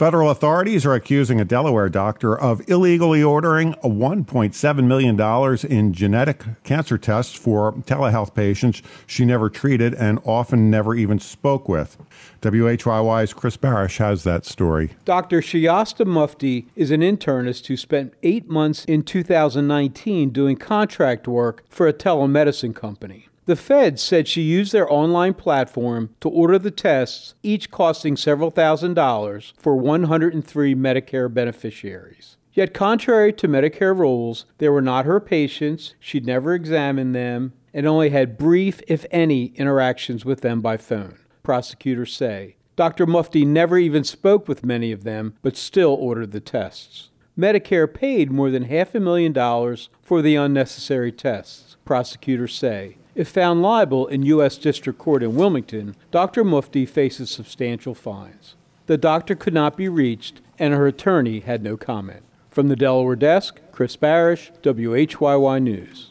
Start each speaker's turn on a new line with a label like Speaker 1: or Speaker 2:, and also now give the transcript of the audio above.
Speaker 1: Federal authorities are accusing a Delaware doctor of illegally ordering $1.7 million in genetic cancer tests for telehealth patients she never treated and often never even spoke with. WHYY's Chris Barish has that story.
Speaker 2: Dr. Shayasta Mufti is an internist who spent 8 months in 2019 doing contract work for a telemedicine company. The feds said she used their online platform to order the tests, each costing several $1,000s for 103 Medicare beneficiaries. Yet contrary to Medicare rules, they were not her patients, she'd never examined them, and only had brief, if any, interactions with them by phone, prosecutors say. Dr. Mufti never even spoke with many of them, but still ordered the tests. Medicare paid more than $500,000 for the unnecessary tests, prosecutors say. If found liable in U.S. District Court in Wilmington, Dr. Mufti faces substantial fines. The doctor could not be reached, and her attorney had no comment. From the Delaware desk, Chris Barish, WHYY News.